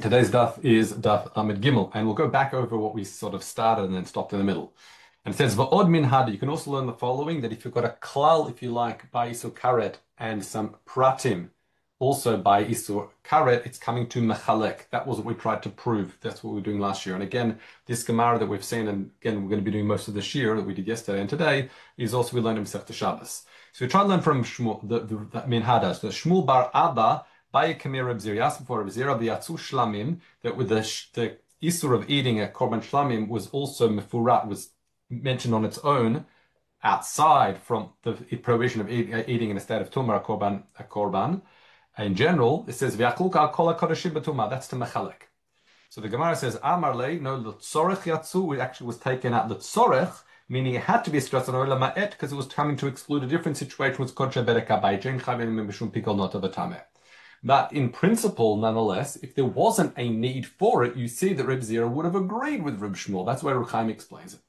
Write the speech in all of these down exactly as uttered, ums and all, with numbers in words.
Today's daf is daf Amid Gimel, and we'll go back over what we sort of started and then stopped in the middle. And it says va'od min had. You can also learn the following: that if you've got a klal, if you like, by isur karet and some pratim, also by isur karet, it's coming to mechalek. That was what we tried to prove. That's what we were doing last year. And again, this gemara that we've seen, and again we're going to be doing most of this year that we did yesterday and today, is also we learned in Masechta Shabbos. So we try to learn from Shmuel, the, the, the min hadas, the Shmuel bar Abba. By Kamir Reb Zir, asked before Reb Zir, the Yatzu Shlamim, that with the, the Isur of eating a Korban Shlamim was also Mefurat, was mentioned on its own, outside from the prohibition of eating, eating in a state of Tumah, a Korban, a Korban. In general, it says, V'yakluk al kol ha-kodeshim b'tumah, that's to Mechalek. So the Gemara says, Amar lei, no, the Tzorech Yatzu, it actually was taken out, the Tzorech, meaning it had to be stressed on Oila Ma'et, because it was coming to exclude a different situation with Kodshe Berek HaBayit, Jen Chavim Mishum Pikol Not of a Tameh. But in principle, nonetheless, if there wasn't a need for it, you see that Reb Zira would have agreed with Reb Shmuel. That's where Reb Chaim explains it.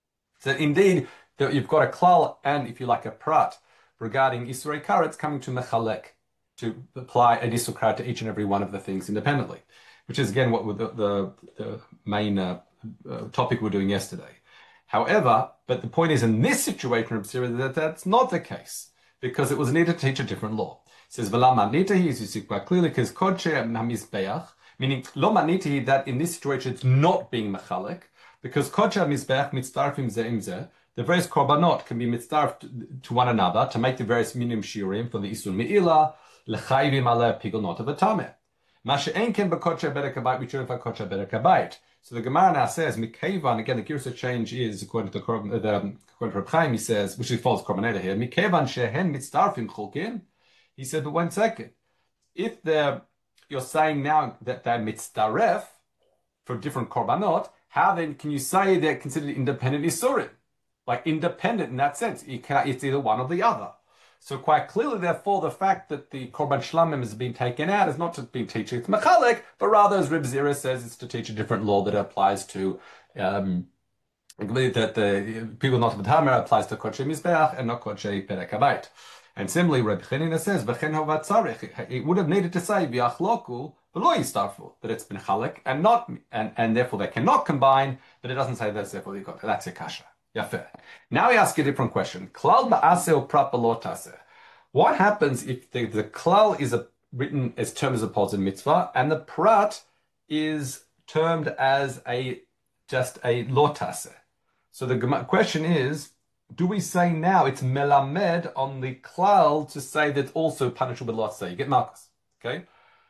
So indeed, you've got a klal and, if you like, a prat regarding Isurei Karetz coming to Mechalek, to apply a Isur Karet to each and every one of the things independently, which is, again, what the, the, the main uh, uh, topic we we're doing yesterday. However, but the point is, in this situation, Reb Zira, that that's not the case, because it was needed to teach a different law. It says, V'la manitahi, as you see quite clearly, because Kodshe HaMizbeach, meaning, lo manitahi, that in this situation it's not being mechalek, because Kodshe HaMizbeach mitztarfim ze im ze, the various korbanot can be mitztarfed to one another to make the various minim shiurim for the Isur Me'ilah, l'chayvim aleh pigol not of a tameh. Ma she'en ken b'Kodshe Berek HaBayit, we should have Kodshe Berek HaBayit. So the Gemara now says, Mikevan, again, the Girsa change is, according to the, the according to Reb Chaim, he says, which is false Korbaneda here, Mikevan shehen mitztarfim chulkin. He said, but one second. If they're, you're saying now that they're mitzdaref for different korbanot, how then can you say they're considered independent isurim? Like independent in that sense. You cannot, it's either one or the other. So quite clearly, therefore, the fact that the korban shlamim has been taken out is not just being teaching it's mechalek, but rather, as Reb Zira says, it's to teach a different law that applies to um, that the people not of the Tamer applies to Kodshe Mizbeach and not Kodshe Berek HaBayit. And similarly, Reb Chanina says, "V'chen hovat tzarich." It would have needed to say "V'yachloku v'lo yistarfu," that it's been chalek and not, and, and therefore they cannot combine. But it doesn't say that's therefore they got. That's a kasha. Yafeh. Now we ask a different question. Klal ma'aseh or prat b'lo taseh. What happens if the, the klal is a, written as termed as a positive mitzvah and the prat is termed as a just a lo taseh? So the question is, do we say now it's melamed on the klal to say that also punishable with lotzeh? You get Marcus, okay?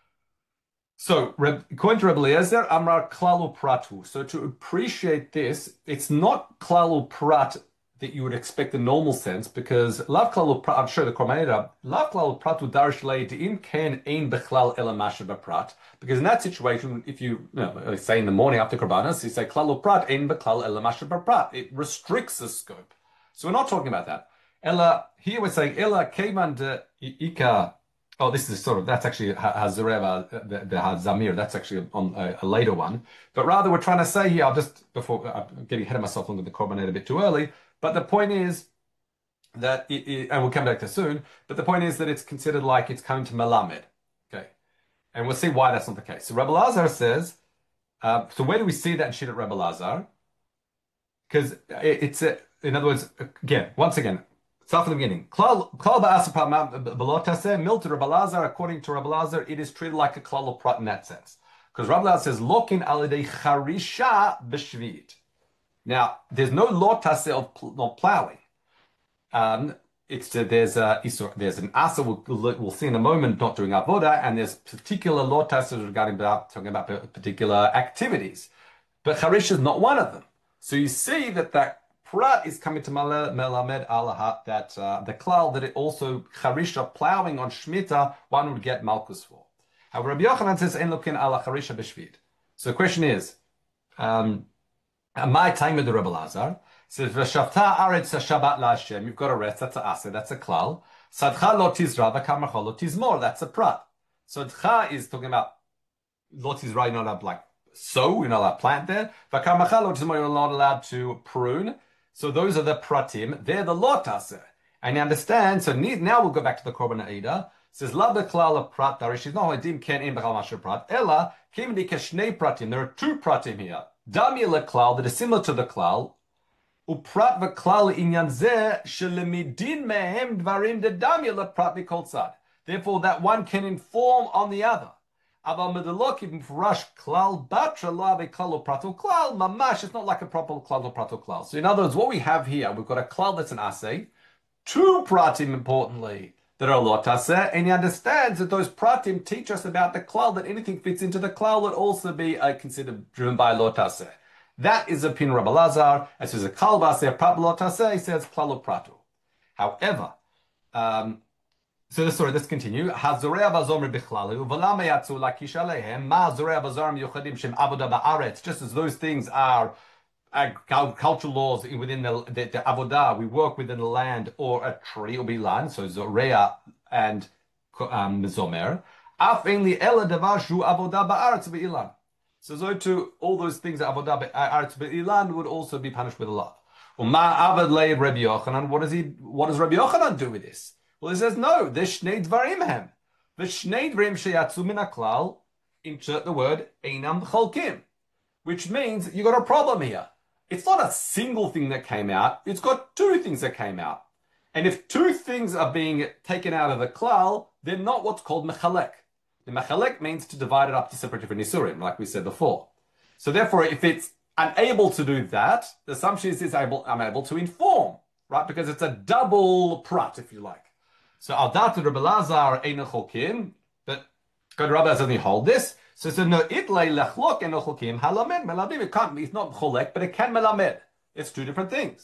So, according to Rebbe Eliezer, Amar klalu pratu. So to appreciate this, it's not klalu prat that you would expect the normal sense, because lav klalu prat, I'm sure the Korbaneda, lav klalu pratu darish le'dim ken ein bechlal elamasha b'prat. Because in that situation, if you, you know, say in the morning after Korbanos, you say klalu prat ein bechlal elamasha b'prat. It restricts the scope. So we're not talking about that. Ella, here we're saying, Ella keman de ika. Oh, this is sort of, that's actually Hazareva, the, the Hazamir. That's actually on a, a later one. But rather, we're trying to say here, I'll just, before, I'm getting ahead of myself, looking at the Korbanet a bit too early. But the point is that, it, it, and we'll come back to soon, but the point is that it's considered like it's coming to Melamed. Okay. And we'll see why that's not the case. So Rebbe Lazar says, uh, so where do we see that in Shittat Rebbe Lazar? Because it, it's a, in other words, again, once again, start from the beginning. Klal b'lo taseh, mil to Rebbe Lazar, according to Rebbe Lazar, it is treated like a klal prat in that sense. Because Rebbe Lazar says, lokin alidei charisha b'shvit. Now, there's no lo taseh of, pl- of plowing. Um, it's uh, there's a there's an asa we'll, we'll see in a moment, not doing avoda, and there's particular lo taseh regarding about talking about particular activities. But charish is not one of them. So you see that that prat is coming to melamed alahat, that uh, the klal that it also charisha plowing on shmita one would get malchus for. However, Rabbi Yochanan says ein lokin ala charisha b'shvit. So the question is, um, my time with the Rebbe Lazar says v'shavta aretz Shabbat laHashem. You've got a rest. That's a asa. That's a klal. Sadcha lo tizra v'kamarcha lo tizmor. That's a prat. So dcha is talking about lo tizra. You're not allowed like sow. You're not allowed to plant there. V'kamarcha lo tizmor. You're not allowed to prune. So those are the pratim. They're the lo taseh. And you understand, so now we'll go back to the Korban Eidah. says la beklal prat darish is not dim ken in bechal masher prat ella kimdi keshnei pratim. There are two pratim here. Dami leklal that is similar to the klal. Uprat v'klal inyan zeh shelemidin mehem dvarim dedami leprat mikol tzad. Therefore, that one can inform on the other. Aval medelokim farash klal batra la veklal prato klal mamash. It's not like a proper klal or prato klal. So, in other words, what we have here, we've got a klal that's an asay, two pratim importantly that are lot aseh, and he understands that those pratim teach us about the klal, that anything fits into the klal would also be uh, considered driven by lot aseh. That is a pin Rabbi Lazar. As says a klal baseh prat lot aseh, he says klal prato. However, um, so this, sorry, let's continue. Hazorea vazomri bichlalu v'lama yatzu lakish aleihem ma zorea vazarim yochadim shem avodah ba'aretz. Just as those things are agricultural laws within the, the, the avodah, we work within the land or a tree or bilan, so zorea and um, zomer. Af einli ela davar shu avodah ba'aretz be'ilan. So those two, all those things that avodah ba'aretz be'ilan would also be punished with a lot. Uma avad lei Rabbi Yochanan. What does he? What does Rabbi Yochanan do with this? Well, he says no. There's shnei dvarim hem. The shnei dvarim sheyatzu min haklal. Insert the word einam cholkim, which means you got a problem here. It's not a single thing that came out. It's got two things that came out. And if two things are being taken out of the klal, they're not what's called mechalek. The mechalek means to divide it up to separate different nisurim, like we said before. So therefore, if it's unable to do that, the assumption is it's able, I'm able to inform, right? Because it's a double prat, if you like. So al dat Rabbi Lazar ein chokim, but God Rabbi doesn't hold this. So it's no itlay lechlok and chokim halamed melamed. It can't. It's not cholek, but it can melamed. It's two different things.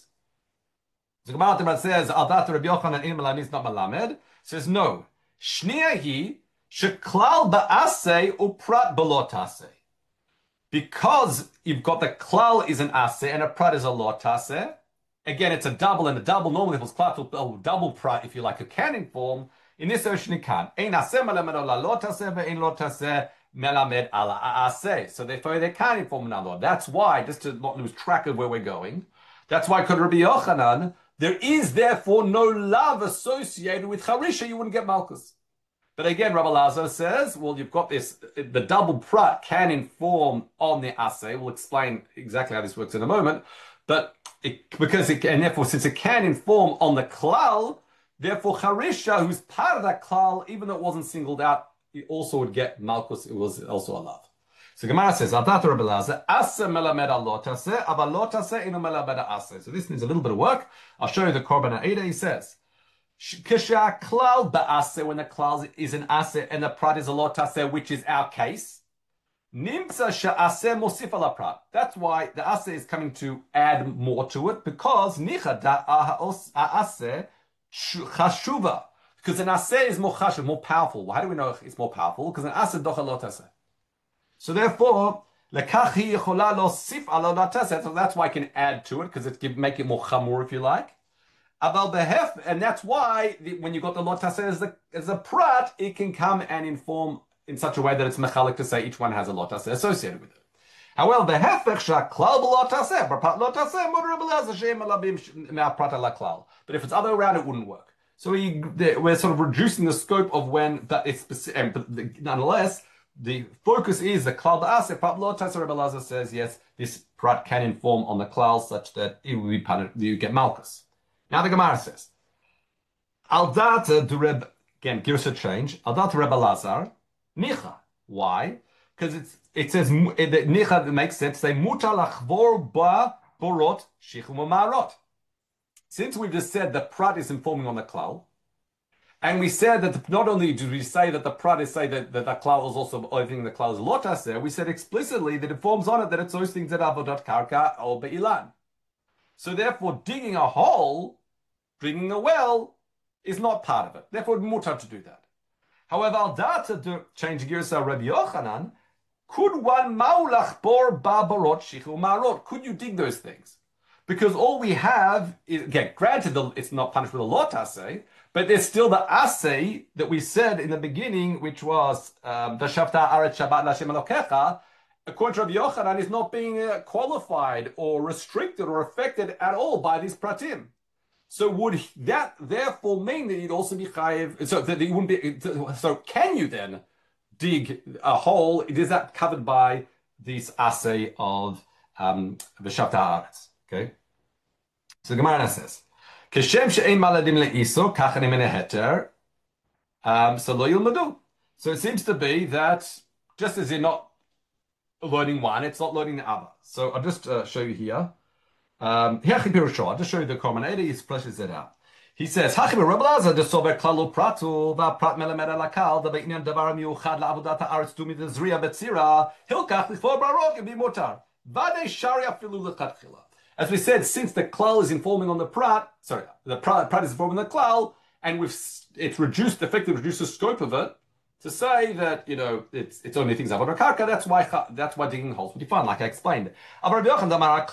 So Gemara says al dat Rabbi Yochanan in melamed is not melamed. Says no. Shnia hi sheklal ba'aseh uprat belot aseh. Because you've got the klal is an aseh and a prat is a lot aseh. Again, it's a double, and a double normally if it's klal or double prat, if you like, a canon form. In this ocean, it can't. Ein aseh melamed ala lot aseh ve'ein lot aseh melamed ala aseh. So therefore, they can't inform another. That's why, just to not lose track of where we're going, that's why Kod Rabbi Yochanan, there is therefore no love associated with charisha. You wouldn't get malchus. But again, Rabbi Lazar says, well, you've got this, the double prat can inform on the aseh. We'll explain exactly how this works in a moment. But it, because it, and therefore, since it can inform on the klal, therefore, charisha, who's part of that klal, even though it wasn't singled out, it also would get malchus. It was also a love. So Gemara says, Adat Rabbi Lazar, aseh melamed alot aseh, aval lot aseh inu melamed aseh. So this needs a little bit of work. I'll show you the Korban Eidah. He says, Kisha klal ba'aseh, when the klal is an aseh and the prat is a lot aseh, which is our case. Nimtza sha'aseh mosif ala prat. That's why the aseh is coming to add more to it, because nicha da'aseh chashuva. Because an aseh is more chashuv, more powerful. How do we know it's more powerful? Because an aseh doch a lot aseh. So therefore, lekach hi yichola losif ala lot aseh. So that's why I can add to it, because it can make it more chamur, if you like. Aval behef, and that's why the, when you got the lot aseh as a as a prat, it can come and inform in such a way that it's mechalik to say each one has a lot aseh associated with it. However, behefech shaklal b'lot aseh, prat lot aseh muder b'laz hashem alabim me'aprat ala klal. But if it's other way around, it wouldn't work. So we we're sort of reducing the scope of when that it's specific. But the, nonetheless, the focus is the klal b'aseh prat lot aseh. Rabbi Lazar says yes, this prat can inform on the klal such that it will be punished, you get malchus. Now the Gemara says, Al data du Reb, again, give us a change. Al data Reb Lazar, nicha. Why? Because it's it says it, nicha makes sense. Say muta lachvor ba borot shichum u'marot. Since we've just said the prat is informing on the klal, and we said that the, not only did we say that the prat is say that, that the klal is also everything the klal is lotas there, we said explicitly that it forms on it that it's those things that are avodat karka or be'ilan. So therefore, digging a hole, digging a well, is not part of it. Therefore, it's mutar to do that. However, al data to change gears, Rabbi Yochanan, could one maulach bor babarot shichu marot? Could you dig those things? Because all we have is, again, granted, it's not punished with a lot assay, but there's still the assay that we said in the beginning, which was v'shavta aret shabbat l'Hashem Elokecha. According to Rabbi Yochanan, is not being uh, qualified or restricted or affected at all by these pratim. So would that therefore mean that you'd also be chayiv? So that you wouldn't be. So can you then dig a hole? Is that covered by this assay of um, v'shavta haaretz? Okay. So the Gemara says, "Keshem she'ein maladim le'iso kachanim in a heter." Um, so lo yilmadu. So it seems to be that just as you're not loading one, it's not loading the other. So I'll just uh, show you here. Um, I'll just show you the common eighty. He splashes it out. He says, "Hachim Rabbi Lazar de sober klalu pratu va'prat melamed alakal da be'inyan davar miuchad la'avodat ha'aretz dumi d'zriya betzira hilkach lifor barok and bimotar vade shari afilu lechatchila." As we said, since the klal is informing on the prat, sorry, the prat, prat is informing the klal, and we've it's reduced, effectively reduced the scope of it to say that, you know, it's it's only things avodah karka. That's why that's why digging holes would be fun, like I explained. However, according to Rabbi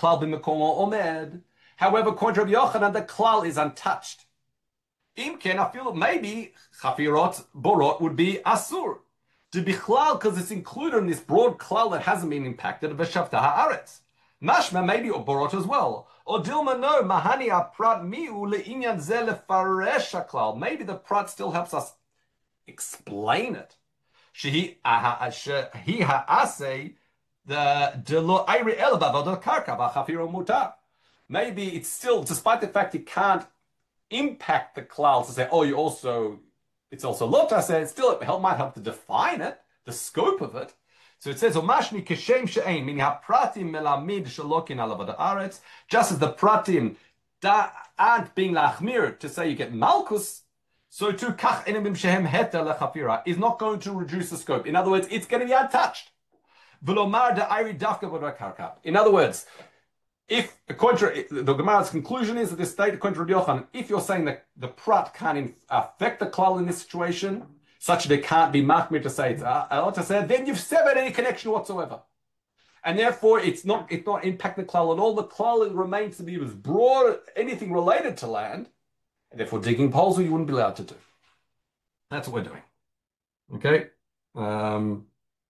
Yochanan, the klal is untouched. Imken, I feel maybe chafirot borot would be asur to be klal because it's included in this broad klal that hasn't been impacted of v'shavta haaretz. Mashma maybe or borot as well. Or Dilma no mahani aprat miu leinyan ze lefaresh klal. Maybe the prat still helps us explain it. Shehi he ha'aseh the delo ayri el bavod karka b'chafiro mutar. Maybe it's still, despite the fact you can't impact the klal to say, oh, you also, it's also lot. I say it still it help, might help to define it, the scope of it. So it says, "Omashni keshem she'ein min ha'pratim melamid shalokin alavad haaretz." Just as the pratim da aren't being lachmir to say you get malchus, so too kach enimim shehem heter lechafira is not going to reduce the scope. In other words, it's going to be untouched. V'lomar da'ayri dafka b'dar karka. In other words, if according to the Gemara's conclusion is that this state, according to Rabbi Yochanan, if you're saying that the prat can't affect the klal in this situation, such that it can't be machmir to say it's uh, to say, then you've severed any connection whatsoever, and therefore it's not it's not impacting the klal at all. The klal remains to be as broad anything related to land, and therefore digging poles you wouldn't be allowed to do. That's what we're doing. Okay. Um,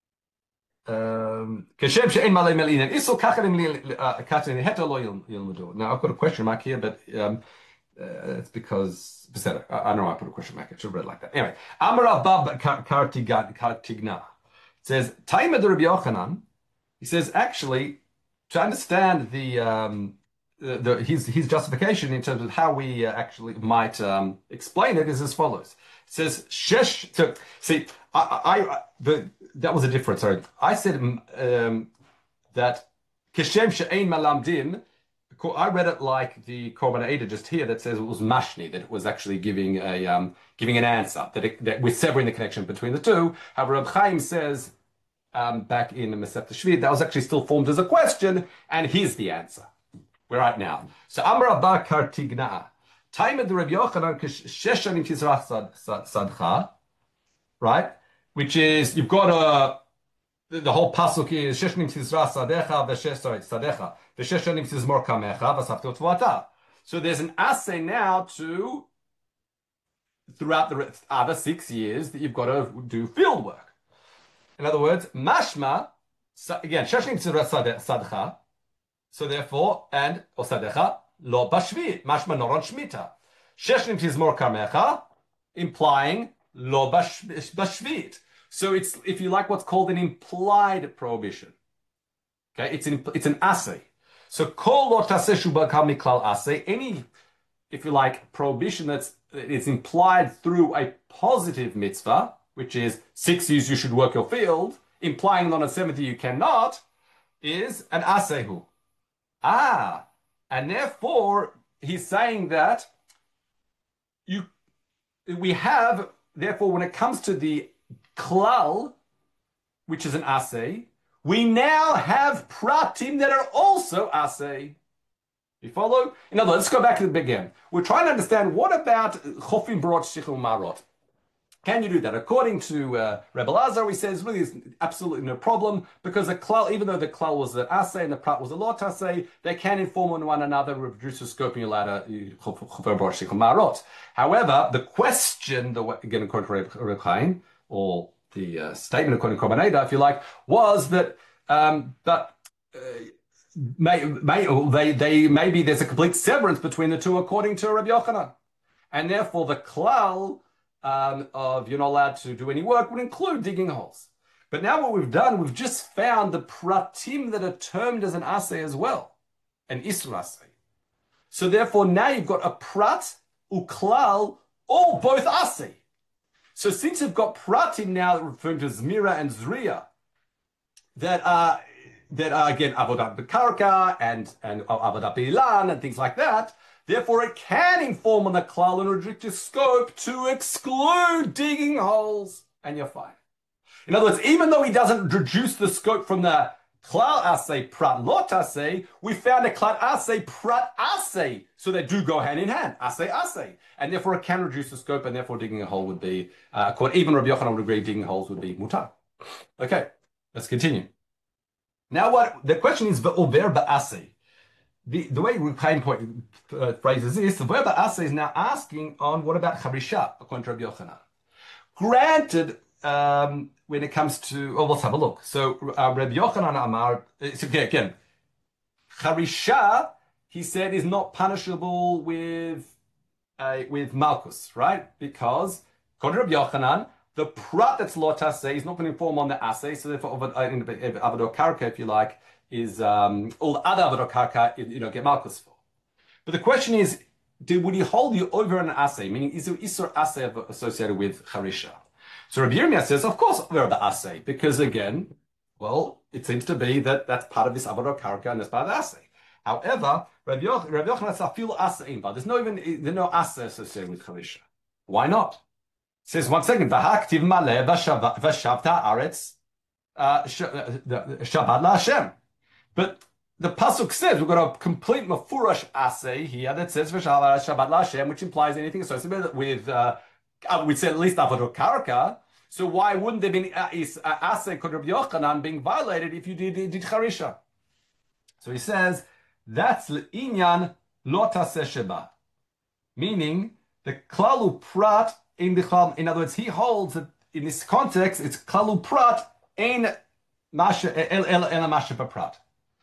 um, now I've got a question mark here, but um, uh, it's because I, I don't know. I put a question mark. I should have read it like that. Anyway, Amar Bab Kartigna says Taima de Rabbi Yochanan. He says actually to understand the, um, the, the his his justification in terms of how we uh, actually might um, explain it is as follows. It says shesh. So see, I, I the that was a difference. Sorry, I said um, that keshem she'ein malamdin. I read it like the Korban Eidah just here that says it was mashni, that it was actually giving a um, giving an answer, that, it, that we're severing the connection between the two. However, Reb Chaim says um, back in the Masechta Shvid that was actually still formed as a question, and here's the answer. We're right now. So Amar Abba Kartigna, time of the Reb Yochanan Sheshanim Tizrach Sadcha, right? Which is you've got a the, the whole pasuk is Sheshanim Tizrach Sadecha v'Shesh sorry Sadecha. So there's an assay now to, throughout the other six years, that you've got to do field work. In other words, mashma, again, shashnim sadcha, so therefore, and, or sadecha, lo bashvit, mashma noron shmita. Shashnim tizmor kamecha, implying lo bashvit. So it's, if you like, what's called an implied prohibition. Okay, it's an, it's an assay. So kol lo taseh shuba kal miklal aseh, any, if you like, prohibition that's it's implied through a positive mitzvah, which is six years you should work your field, implying that on a seventh year you cannot, is an asehu. Ah, and therefore he's saying that you we have, therefore, when it comes to the klal, which is an aseh, we now have pratim that are also aseh. You follow? In other words, let's go back to the beginning. We're trying to understand what about chofim brot shichum marot. Can you do that? According to uh, Rebbe Lazar, he says really is absolutely no problem because the klal, even though the klal was an aseh and the prat was a lot aseh, they can inform on one another, reproduce the scope, and you're allowed to chofim brot shichum marot. However, the question, the again according to Rebbe Chaim, or the uh, statement according to Korban Eidah, if you like, was that, um, but uh, may, may, they, they, maybe there's a complete severance between the two according to Rabbi Yochanan. And therefore the klal um, of you're not allowed to do any work would include digging holes. But now what we've done, we've just found the pratim that are termed as an asay as well, an isur asay. So therefore now you've got a prat, uklal, all both asay. So since you've got pratim now referring to Zmira and Zriya, that are that are again avodat b'karka and and avodat b'ilan and things like that. Therefore, it can inform on the klal and restrictive scope to exclude digging holes, and you're fine. In other words, even though he doesn't reduce the scope from the klal asay prat lot asay, we found a klal asay prat asay, so they do go hand in hand, asay asay, and therefore it can reduce the scope, and therefore digging a hole would be, uh, even Rabbi Yochanan would agree, digging holes would be mutar. Okay, let's continue. Now, what the question is, ve'over ba'asay. The, the way Ruchaim point uh, phrases this, the verb asay is now asking on what about charisha, according to Rabbi Yochanan. Granted, um, when it comes to, oh, let's have a look. So uh, Rabbi Yochanan Amar, it's again, again, charisha, he said, is not punishable with uh, with malchus, right? Because according to Rabbi Yochanan, the prat that's lot asay is not going to inform on the asay, so therefore avador karka, if you like, is um, all the other avador karka, you know, get malchus for. But the question is, did, would he hold you over an asay? Meaning, is there isur asay associated with charisha? So Rabbi Yirmiyah says, of course, we're the asay, because again, well, it seems to be that that's part of this avador karka and that's part of the asay. However, Rabbi Yochanan says, feel asay, but there's no even there's no asay associated with charisha. Why not? It says one second, v'haktiv maleh v'shavta aretz Shabbat LaHashem. But the pasuk says we've got a complete mafurash asay here that says Shabbat LaHashem, which implies anything associated with, uh, we'd say at least avador karka. So why wouldn't there be asay kod Rabbi Yochanan being violated if you did, did charisha? So he says that's l'inyan lo taseh sheba, meaning the klalu prat in the chal. In other words, he holds that in this context it's klalu prat ein masha el el el masha prat.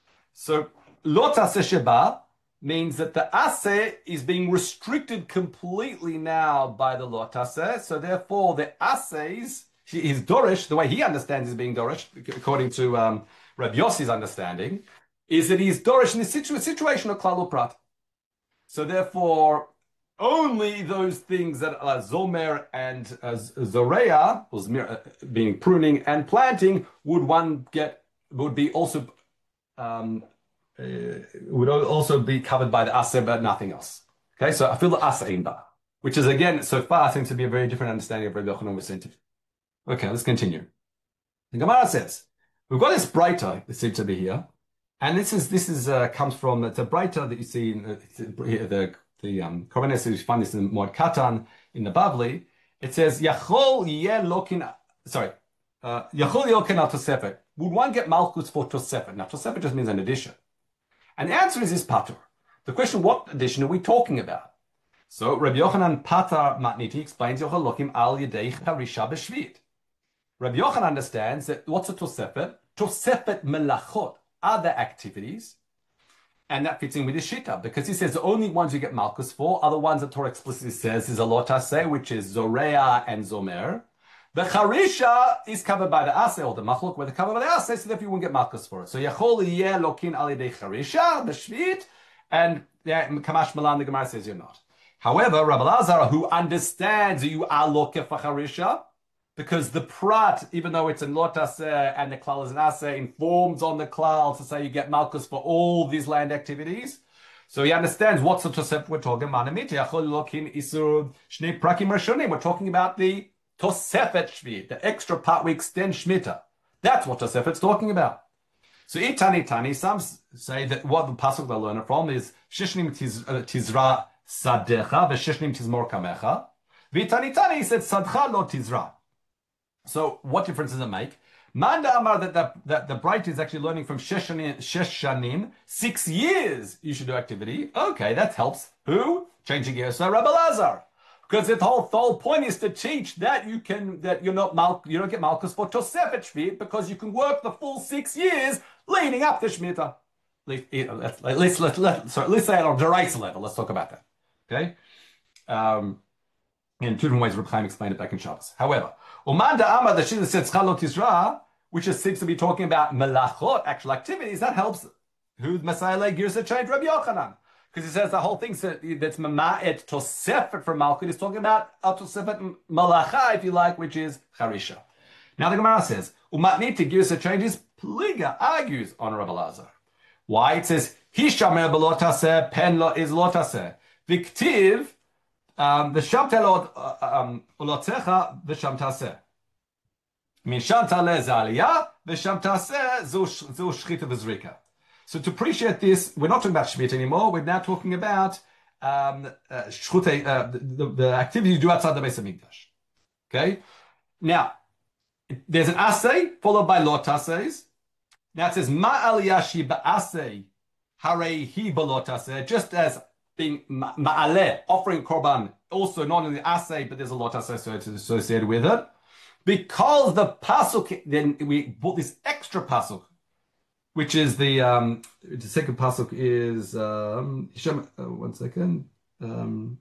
So lo taseh sheba means that the aseh is being restricted completely now by the lo taseh. So therefore, the asehs, his dorish, the way he understands is being dorish, according to um, Rabbi Yossi's understanding, is that he's dorish in the situ- situation of klal prat. So therefore, only those things that are zomer and uh, zoreya, uh, being pruning and planting, would one get would be also. Um, Uh, would also be covered by the aseh, but nothing else. Okay, so I feel the aseh ba, which is again so far seems to be a very different understanding of Rabbi Yochanan was sent to. Okay, let's continue. The Gemara says we've got this breita that seems to be here, and this is this is uh, comes from it's a breita that you see in uh, the the um Korbanos. You find this in Moed Katan in the Bavli. It says Yachol yeh lokin. Sorry, uh, Yachol yokin al tosefet. Would one get malchus for tosefet? Now tosefet just means an addition. And the answer is this patur. The question, what addition are we talking about? So Rabbi Yochanan Patar Matniti explains Yochalokim al Yedei Charisha B'Shvit. Rabbi Yochanan understands that what's a tosefet? Tosefet melachot, other activities, and that fits in with his shita because he says the only ones you get malchus for are the ones that Torah explicitly says is a lot aseh, which is zoreya and zomer. The charisha is covered by the aseh, or the machlok, where they're covered by the aseh, so therefore you won't get malchus for it. So yachol yeh lokin al yedei charisha b'shvit, and yeah, kamash malan, the Gemara says you're not. However, Rabbi Lazar, who understands that you are lokeh for charisha, because the prat, even though it's a lot aseh and the klal is an aseh, informs on the klal to say you get malchus for all these land activities. So he understands what's the tosef we're talking about. Yachol lokin isur shnei prakim rashonim. We're talking about the Tosefet Shvi, the extra part we extend Shemitah. That's what Tosefet's talking about. So Itani Tani, some say that what the pasuk they learn from is Shishnim Tizra Sadecha, V'Shishnim Tizmor Kamecha. V'Itani Tani said Sadcha Lo Tizra. So what difference does it make? Manda Amar that the, that the bright is actually learning from Sheshanim, Sheshanim, six years you should do activity. Okay, that helps. Who? Changing gears. So Rabbi Lazar. Because the whole, the whole point is to teach that you can that you're not mal, you don't get malchus for tosefet shvit because you can work the full six years leading up to shmita. let's let's let's let sorry, let's say it on Deraisa level. Let's talk about that. Okay. Um, in two different ways, Reb Chaim explained it back in Shabbos. However, Uman Da'ama, the Shita said Tzchalot Tizra, which just seems to be talking about melachot, actual activities, that helps who Messiah Le Girsa changed Rabbi Yochanan. Because he says the whole thing that's Mama'et Tosefet for Malchut is talking about a Tosefet Malacha, if you like, which is Charisha. Now the Gemara says, Umatniti Girsa changes, Pliga argues on Rabbi Lazar. Why? It says, Hishamer Belotaseh, Pen lo is Lotaseh. Viktiv, um, the Shamtelot Ulotecha, the Shamtaseh. Min Shamtale Zalia, the Shamtaseh, Zu Shchita Vizrika. So to appreciate this, we're not talking about Shemitah anymore. We're now talking about um, uh, shchute, uh, the, the activity you do outside the Beis Hamikdash. Okay? Now, there's an asay followed by lot asays. Now it says, Ma aliyashi ba'asay harehi balot asay, just as being ma'aleh, offering korban, also not only asay, but there's a lot asay associated with it. Because the pasuk, then we brought this extra pasuk, which is the um, the second pasuk is um, Shem, uh, one second, um,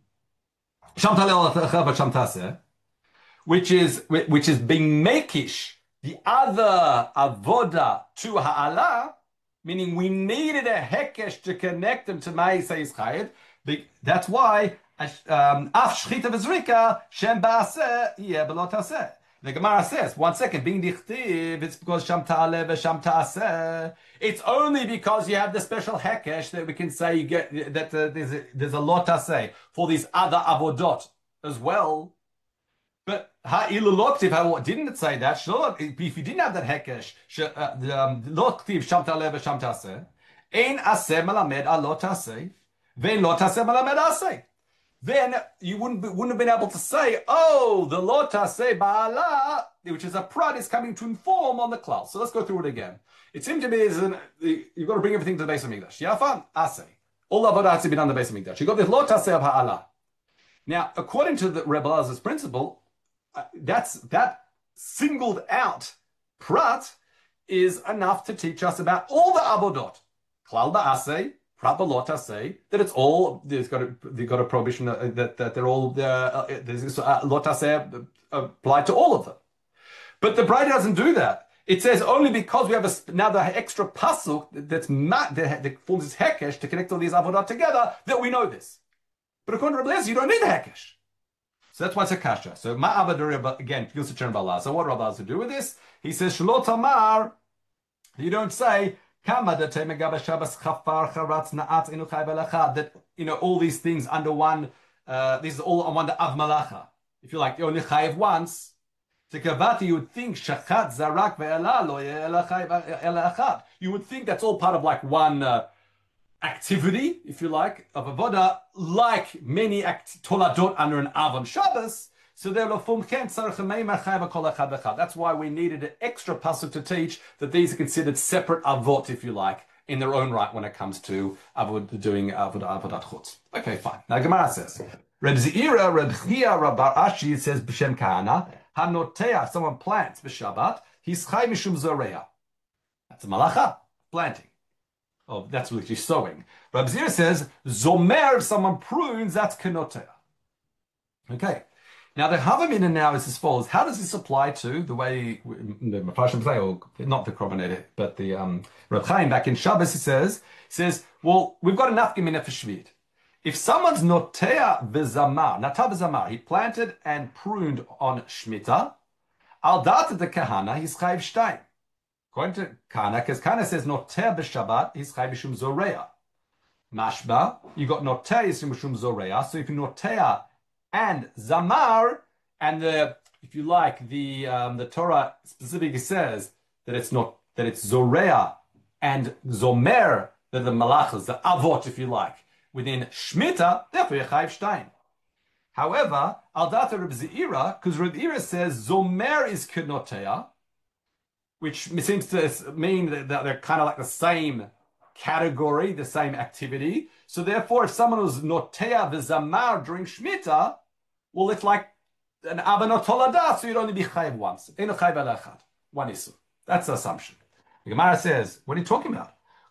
which is which is being makish the other avoda to ha'ala, meaning we needed a hekesh to connect them to ma'aseh chayed. That's why af shchita v'zrika shem ba'aseh yeh belot aseh. The Gemara says, one second, being dichtiv, it's because sham ta'aleh v'sham ta'aseh. It's only because you have the special hekesh that we can say you get that uh, there's a, there's a lot to say for these other avodot as well. But ha'ilu loktiv, how didn't it say that? Sure, if you didn't have that hekesh, loktiv sham ta'aleh v'sham ta'aseh, ein aseh malamed al lot aseh, ve'en lot aseh malamed aseh. Then you wouldn't be, wouldn't have been able to say, oh, the lota say ba'ala, which is a prat, is coming to inform on the klal. So let's go through it again. It seemed to me is an, you've got to bring everything to the Beis Hamikdash. Yafan asay. All of it has to be done in the Beis Hamikdash. You got this lota say of ha'ala. Now, according to the Rebbe Lazar's principle, uh, that's that singled out prat is enough to teach us about all the abodot. Klal ba'asay, proper lota say that it's all there's got a they've got a prohibition that, that, that they're all uh, there's uh, lota say applied to all of them, but the Braita doesn't do that. It says only because we have a, now the extra pasuk that's mat that, that forms this hekesh to connect all these avodah together that we know this. But according to Rabbi Eliezer, you don't need the hekesh, so that's why it's a kasha. So ma'avadur again, Yosef Chen Bala. So what Rabbi Eliezer do with this? He says shalot amar. You don't say. That you know all these things under one. Uh, these are all under av malacha. If you like, you only chayev once. Tekavati, you would think shachat zarak ve'ela lo ye'ela echad. You would think that's all part of like one uh, activity, if you like, of avoda, like many act- toladot under an av on Shabbos. So that's why we needed an extra pasuk to teach that these are considered separate avot, if you like, in their own right when it comes to avod, doing avodah avodat chutz. Okay, fine. Now Gemara says, Reb Zeira, Reb Chia, Reb Bar Ashi says b'shem kahana hanotea. Someone plants b'Shabbat, he's chai mishum zoreya. That's a malacha, planting. Oh, that's literally sowing. Reb Zeira says zomer. Someone prunes. That's kenotea. Okay. Now the Havamina now is as follows. How does this apply to the way the Mepharshim say, or not the Korbanet, but the um, Reb Chaim back in Shabbos? He says, he says, well, we've got enough gemina for Shvit. If someone's notea v'zamar, nata v'zamar, he planted and pruned on Shmita, al data de kahana, he's chayiv shtayim. According to Kana, because Kana says notea b'Shabbat, he's chayiv mishum zoreya. Mashba, you got notea mishum zoreya. So if you notea and zamar, and the, if you like, the um, the Torah specifically says that it's not that it's zorea and zomer, that the malachas, the avot, if you like, within shmita, therefore you chayiv shtayim. However, al data Reb Zeira, because Reb Zeira says zomer is kenotea, which seems to mean that they're kind of like the same category, the same activity. So therefore, if someone was notea v'zamar during shmita, well, it's like an abanot tolada, so you'd only be chayiv once. One issue. That's the assumption. The Gemara says, what are you talking about?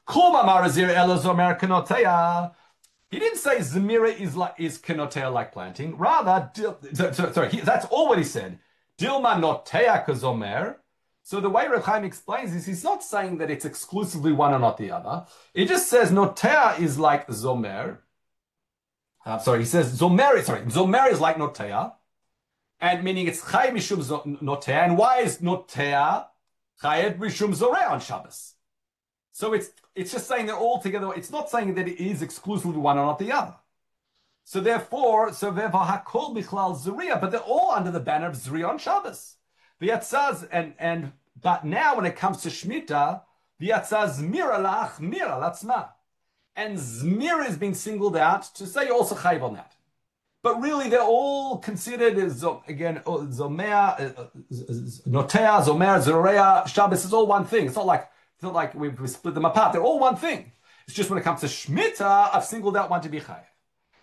Kol mamar azir elo zomer kenotea. He didn't say Zemira is like is kenotea like planting. Rather, dil, so, so, sorry, he, that's all what he said. Dilma notea kazomer. So the way Reb Chaim explains this, he's not saying that it's exclusively one or not the other. It just says notea is like zomer. Uh, sorry, he says zomer. Sorry, zomer is like notea, and meaning it's chay mishum notea. And why is notea chay mishum zoreh on Shabbos? So it's it's just saying that all together. It's not saying that it is exclusively one or not the other. So therefore, so therefore hakol bichlal zuriya, but they're all under the banner of zuriya on Shabbos. The yatzaz and and but now when it comes to shmita, the yatzaz zmira lach mira latzma, and zmira is being singled out to say you're also chayv on that. But really, they're all considered as again zomer, notea, zomer, zureya, Shabbos is all one thing. It's not like it's not like we, we split them apart. They're all one thing. It's just when it comes to shmita, I've singled out one to be chayv.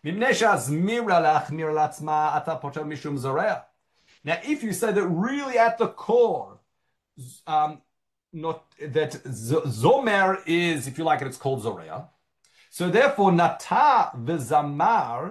Now, if you say that really at the core, um, not that zomer is, if you like it, it's called zoreya. So therefore, nata v'zamar.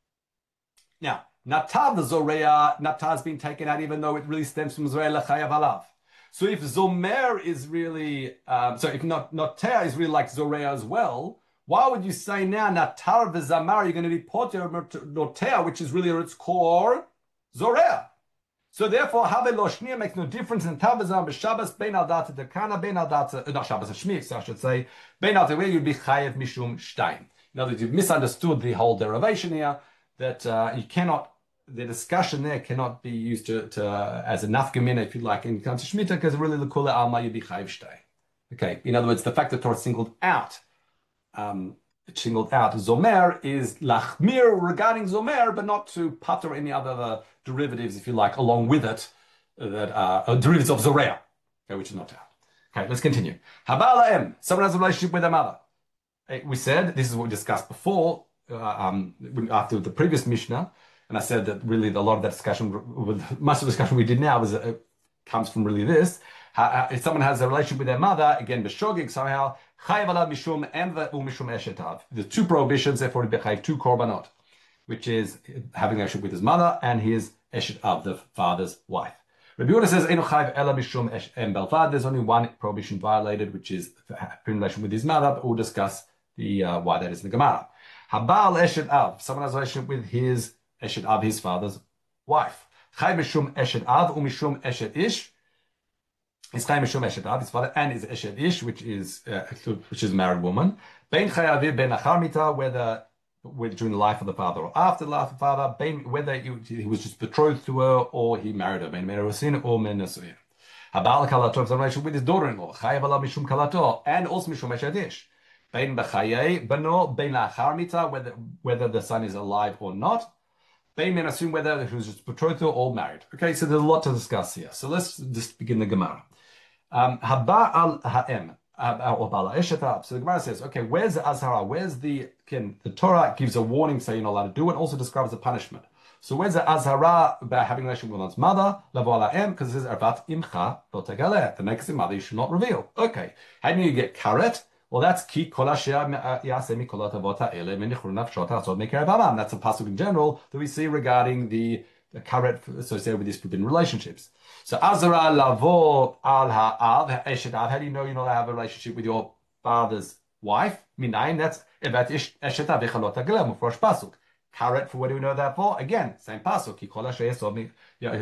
Now, nata v'zoreya, nata has been taken out, even though it really stems from zoreya lechayav alav. So if zomer is really, um, so if not nata is really like zoreya as well, why would you say now natar v'zamar? You're going to be poter notea, which is really at its core zoreya. So therefore, have loshnia makes no difference in tar v'zamar b'Shabbos bein al data dekana bein al data not Shabbos shmir, I should say bein al where you'd be chayev mishum shtein. In other words, you've misunderstood the whole derivation here. That uh, you cannot. The discussion there cannot be used to, to uh, as a nafkamina, if you like, in comes to shmita, because really the kula alma you'd be chayev shtein. Okay. In other words, the fact that Torah singled out. Um, singled out Zomer is lachmir regarding Zomer, but not to pater any other uh, derivatives, if you like, along with it, uh, that are uh, derivatives of Zoreya, okay, which is not out. Okay, let's continue. Habala em, someone has a relationship with their mother. We said, this is what we discussed before, uh, um, after the previous Mishnah, and I said that really a lot of that discussion, much of the discussion we did now was uh, comes from really this. Uh, if someone has a relationship with their mother, again, b'shogig somehow, chayav alav mishum emva u'mishum eshetav. The two prohibitions, therefore, be chayav two korbanot, which is having a relationship with his mother and his eshetav, the father's wife. Rabbi Yehuda says, eno chayav ela mishum em belvad. There's only one prohibition violated, which is in relation with his mother, but we'll discuss the uh, why that is in the Gemara. Habal eshetav. Someone has a relationship with his eshetav, his father's wife. Chayav mishum eshetav u'mishum eshet ish. His chayav mishum eshet av, his father, and his eshet ish, which is uh, which is a married woman. Bein chayaviv ben achar mita, whether during the life of the father or after the life of the father, bein, whether he, he was just betrothed to her or he married her, bein merusin or men nasuin. Habal kalato has a relationship with his daughter-in-law, chayav alav mishum kalato, and also mishum eshet ish. Bein b'chayei bano bein achar mita, whether whether the son is alive or not. Bein merusin, whether he was just betrothed to her or married. Okay, so there's a lot to discuss here. So let's just begin the Gemara. Um, Haba al ha'em or bala eshetav. So the Gemara says, okay, where's the azhara? Where's the can the Torah gives a warning, saying you're not allowed to do it, also describes a punishment. So where's the azhara about having a relationship with one's mother? Lavo al ha'em, because it says ervat imcha lo tegaleh. The next mother you should not reveal. Okay, how do you get karet? Well, that's ki kol asher yaseh mikol hatavot ha'ele menichru nafshot ha'asod mikerav amam. That's a pasuk in general that we see regarding the the karet associated with these forbidden relationships. So azara lavo al ha'av eshet av. How do you know you're not allowed to have a relationship with your father's wife? Minayin, that's evat eshet av echalot hagelem mufrosh pasuk. Karet, for what do we know that for? Again, same pasuk. Ki kol asher yaseh mi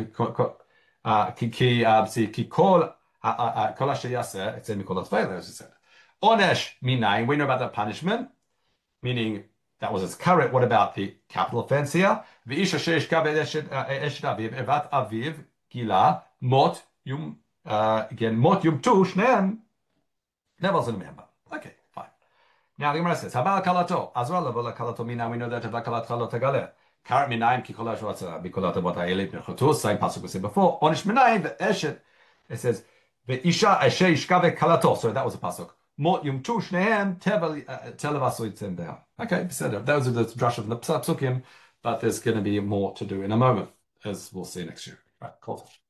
ki ki see ki kol kol asher yaseh it's in mikol hatfeilah, as you said. Onesh minayin. We know about that punishment, meaning. That was his karet. What about the capital offense here? V'isha sheishka ve'eshet aviv evat aviv gila mot yum again mot yum tu shneim. That wasn't a member. Okay, fine. Now the Gemara says, "Habal kalato azra levola kalato mina." We know that habal kalat kalot tagaleh. Karet minayin ki kolash vatsa bikolat avot ha'elip nechotus. Same pasuk we said before. Onish minayin ve'eshet. It says ve'isha sheishka ve'kalato. So that was a pasuk. Mot yum tu shneim televasu itzem down. Okay, those are the drush of the psukim, but there's going to be more to do in a moment, as we'll see next year. Right, cool.